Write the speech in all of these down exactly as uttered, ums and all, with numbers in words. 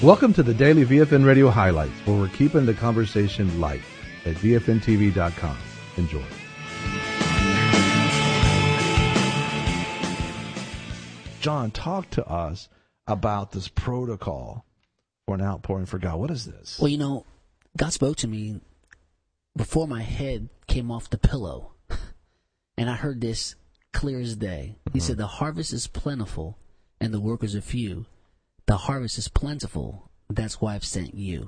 Welcome to the Daily V F N Radio Highlights, where we're keeping the conversation light at V F N T V dot com. Enjoy. John, talk to us about this protocol for an outpouring for God. What is this? Well, you know, God spoke to me before my head came off the pillow, and I heard this clear as day. He mm-hmm. said, the harvest is plentiful and the workers are few. The harvest is plentiful. That's why I've sent you.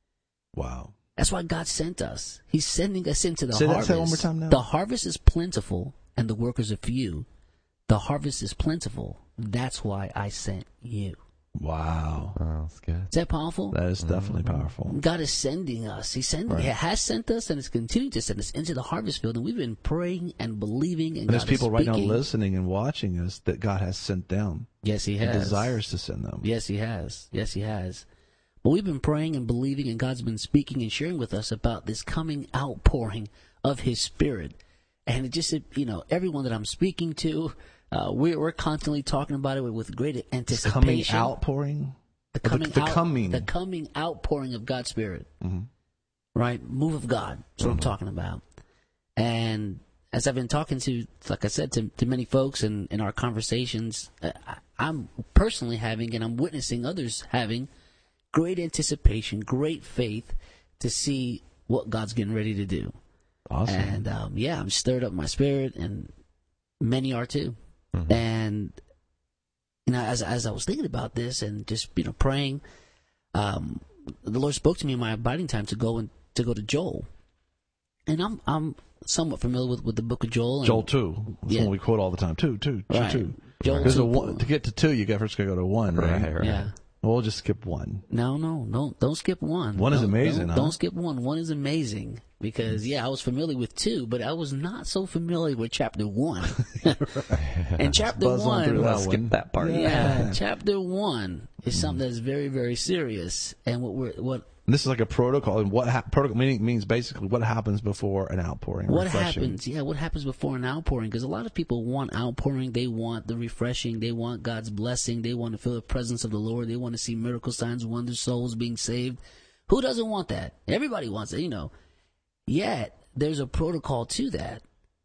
Wow. That's why God sent us. He's sending us into the Say harvest. Say that one more time now. The harvest is plentiful and the workers are few. The harvest is plentiful. That's why I sent you. Wow. Oh, that's good. Is that powerful? That is definitely mm-hmm. powerful. God is sending us. He's sending, right. He has sent us and is continuing to send us into the harvest field. And we've been praying and believing. And, and there's God people right now speaking. listening and watching us that God has sent them. Yes, He has. He desires to send them. Yes, He has. Yes, He has. But we've been praying and believing, and God's been speaking and sharing with us about this coming outpouring of His Spirit. And it just, you know, everyone that I'm speaking to, uh, we're, we're constantly talking about it with great anticipation. Coming outpouring? The coming, the, the out, coming. the coming outpouring of God's Spirit. Mm-hmm. Right? Move of God. That's what mm-hmm. I'm talking about. And as I've been talking to, like I said, to, to many folks in, in our conversations, uh, I'm personally having, and I'm witnessing others having, great anticipation, great faith to see what God's getting ready to do. Awesome. And, um, yeah, I'm stirred up my spirit, and many are too. Mm-hmm. And, you know, as as I was thinking about this and just, you know, praying, um, the Lord spoke to me in my abiding time to go and to go to Joel. And I'm I'm somewhat familiar with, with the book of Joel. And, Joel two. That's yeah. one we quote all the time. Two, two, right. two. Joel There's two. A one, to get to two, you got first got to go to one, right? Right, right. Yeah. Well, we'll just skip one. No, no, no, don't skip one. One is don't, amazing, don't, huh? Don't skip one. One is amazing because, yeah, I was familiar with two, but I was not so familiar with chapter one. And chapter Buzz on one, through that skip one. that part. yeah, Yeah. chapter one is something that's very, very serious. And what we're what This is like a protocol, and what ha- protocol meaning means basically what happens before an outpouring. What refreshing. happens? Yeah, what happens before an outpouring? Because a lot of people want outpouring. They want the refreshing. They want God's blessing. They want to feel the presence of the Lord. They want to see miracle signs, wonders, souls being saved. Who doesn't want that? Everybody wants it, you know. Yet there's a protocol to that,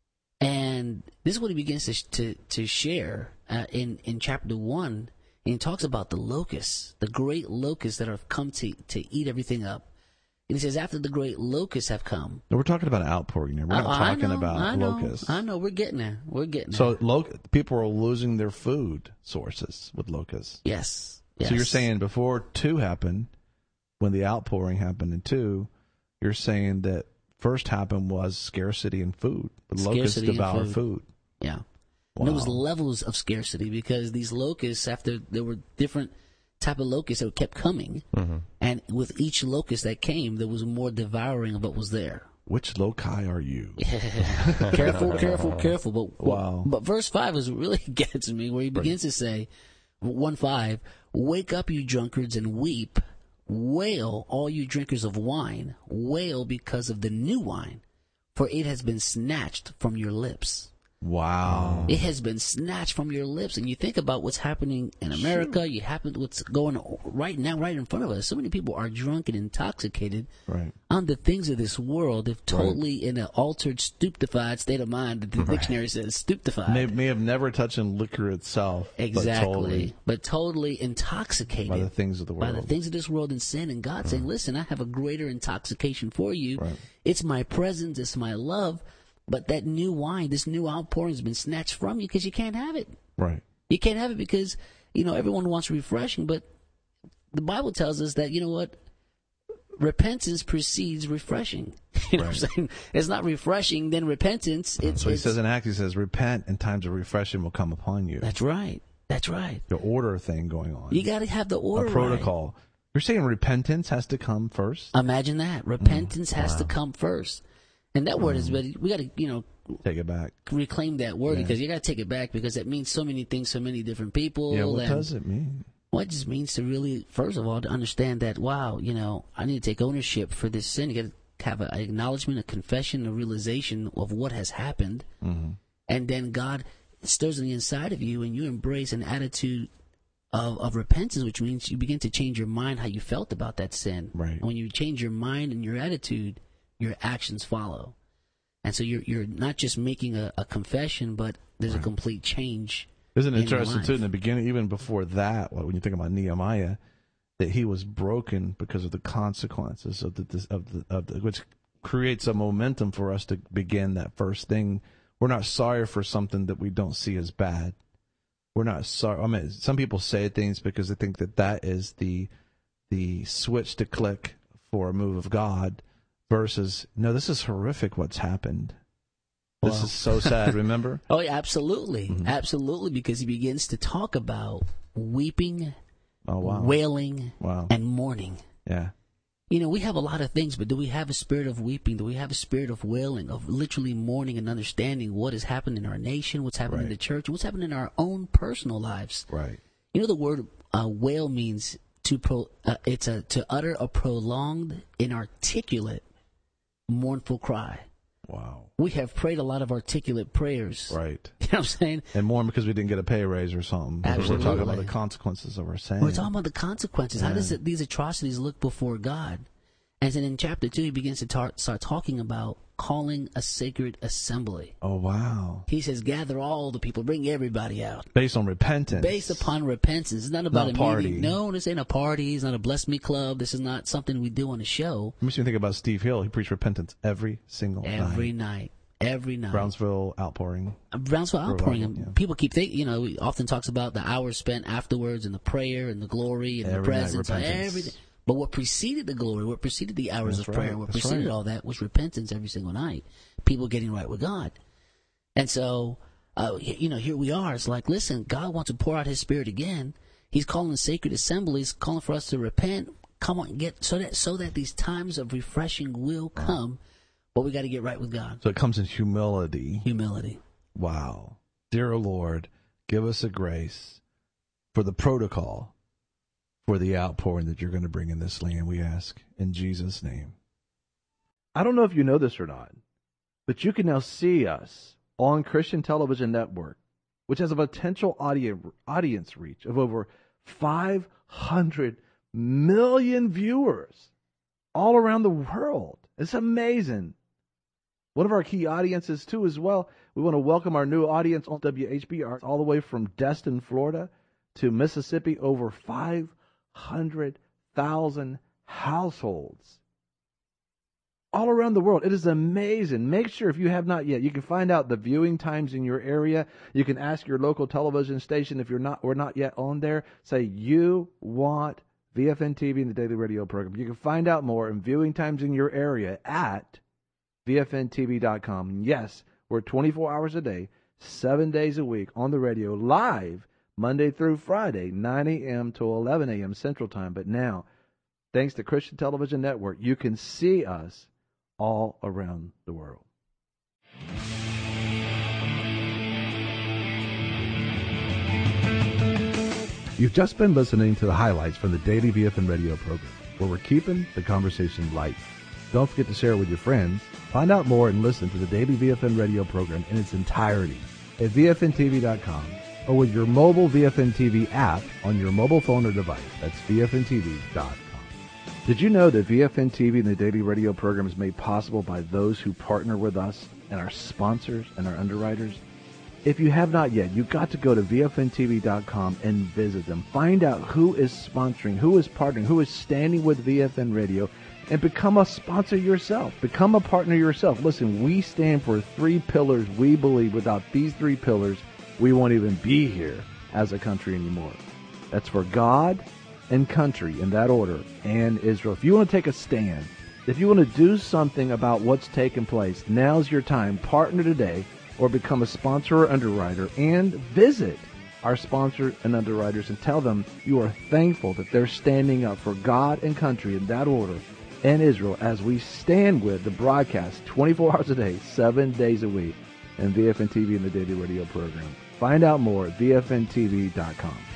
and this is what he begins to to, to share uh, in in chapter one. And he talks about the locusts, the great locusts that have come to, to eat everything up. And he says, after the great locusts have come. No, we're talking about an outpouring here. We're not uh, talking know, about I know, locusts. I know. We're getting there. We're getting there. So lo- people are losing their food sources with locusts. Yes. yes. So you're saying before two happened, when the outpouring happened in two, you're saying that first happened was scarcity in food. The locusts Scarcity in devour food. food. Yeah. Wow. And there was levels of scarcity because these locusts, after there were different type of locusts that kept coming, mm-hmm. and with each locust that came, there was more devouring of what was there. Which loci are you? Careful, careful, careful. But wow. But verse five is really gets me, where he begins to say, one five, wake up, you drunkards, and weep. Wail, all you drinkers of wine. Wail because of the new wine, for it has been snatched from your lips. Wow. It has been snatched from your lips. And you think about what's happening in America, sure. you happen what's going on right now, right in front of us. So many people are drunk and intoxicated right. on the things of this world. They're totally right. in an altered, stupefied state of mind. The right. dictionary says stupefied. They may have never touched on liquor itself. Exactly. But totally, but totally intoxicated by the things of the world. By the things of this world and sin. And God right. saying, listen, I have a greater intoxication for you. Right. It's my presence. It's my love. But that new wine, this new outpouring has been snatched from you because you can't have it. Right. You can't have it because, you know, everyone wants refreshing, but the Bible tells us that, you know what, repentance precedes refreshing. You know right. what I'm saying? It's not refreshing, then repentance. It's, so he it's, says in Acts, he says, repent and times of refreshing will come upon you. That's right. That's right. The order thing going on. You got to have the order. A protocol. Right. You're saying repentance has to come first? Imagine that. Repentance mm, has wow. to come first. And that word mm. is ready. We got to, you know, take it back. Reclaim that word yeah. because you got to take it back because it means so many things, so many different people. Yeah, what and does it mean? Well, it just means to really, first of all, to understand that, wow, you know, I need to take ownership for this sin. You got to have an acknowledgement, a confession, a realization of what has happened. Mm-hmm. And then God stirs on the inside of you and you embrace an attitude of, of repentance, which means you begin to change your mind how you felt about that sin. Right. And when you change your mind and your attitude, your actions follow. And so you're you're not just making a, a confession, but there's right. a complete change. Isn't it in interesting, your too, life. in the beginning, even before that, when you think about Nehemiah, that he was broken because of the consequences of the, of the, of the, which creates a momentum for us to begin that first thing. We're not sorry for something that we don't see as bad. We're not sorry. I mean, some people say things because they think that that is the the switch to click for a move of God versus, no, this is horrific what's happened. This Well. is so sad, remember? Oh, yeah, absolutely. Mm-hmm. Absolutely, because he begins to talk about weeping, Oh, wow. wailing, Wow. and mourning. Yeah. You know, we have a lot of things, but do we have a spirit of weeping? Do we have a spirit of wailing, of literally mourning and understanding what has happened in our nation, what's happened Right. in the church, and what's happened in our own personal lives? Right. You know, the word uh, wail means to pro, uh, it's a to utter a prolonged, inarticulate, mournful cry. Wow. We have prayed a lot of articulate prayers. Right. You know what I'm saying? And more because we didn't get a pay raise or something. Because we're talking about Absolutely. the consequences of our sin. We're talking about the consequences. How Yeah. does it, these atrocities look before God? And then in chapter two, he begins to tar- start talking about calling a sacred assembly. Oh, wow. He says, gather all the people, bring everybody out. Based on repentance. Based upon repentance. It's not about Not a party. meeting. No, this ain't a party. It's not a bless me club. This is not something we do on a show. Makes me think about Steve Hill. He preached repentance every single Every night. night. Every night. Brownsville outpouring. Brownsville outpouring. Revival, yeah. People keep thinking, you know, he often talks about the hours spent afterwards and the prayer and the glory and Every the night, presence. repentance. Everything. But what preceded the glory, what preceded the hours That's of prayer, right. what That's preceded right. all that was repentance every single night. People getting right with God. And so, uh, you know, here we are. It's like, listen, God wants to pour out his spirit again. He's calling sacred assemblies, calling for us to repent. Come on, get so that so that these times of refreshing will come. But we got to get right with God. So it comes in humility. Humility. Wow. Dear Lord, give us a grace for the protocol for the outpouring that you're going to bring in this land, we ask in Jesus' name. I don't know if you know this or not, but you can now see us on Christian Television Network, which has a potential audience audience reach of over five hundred million viewers all around the world. It's amazing. One of our key audiences, too, as well. We want to welcome our new audience on W H B R all the way from Destin, Florida to Mississippi, over five hundred thousand households all around the world. It is amazing. Make sure, if you have not yet, you can find out the viewing times in your area. You can ask your local television station if you're not we're not yet on there. Say you want V F N T V and the Daily Radio program. You can find out more and viewing times in your area at V F N T V dot com. Yes, we're twenty-four hours a day, seven days a week on the radio, live Monday through Friday, nine a.m. to eleven a.m. Central Time. But now, thanks to Christian Television Network, you can see us all around the world. You've just been listening to the highlights from the Daily V F N Radio program, where we're keeping the conversation light. Don't forget to share it with your friends. Find out more and listen to the Daily V F N Radio program in its entirety at V F N T V dot com or with your mobile V F N T V app on your mobile phone or device. That's V F N T V dot com. Did you know that V F N T V and the Daily Radio program is made possible by those who partner with us and our sponsors and our underwriters? If you have not yet, you've got to go to V F N T V dot com and visit them. Find out who is sponsoring, who is partnering, who is standing with V F N Radio, and become a sponsor yourself. Become a partner yourself. Listen, we stand for three pillars. We believe without these three pillars, we won't even be here as a country anymore. That's for God and country, in that order, and Israel. If you want to take a stand, if you want to do something about what's taking place, now's your time. Partner today or become a sponsor or underwriter, and visit our sponsors and underwriters and tell them you are thankful that they're standing up for God and country in that order and Israel as we stand with the broadcast twenty-four hours a day, seven days a week, and V F N T V and the Daily Radio program. Find out more at V F N T V dot com.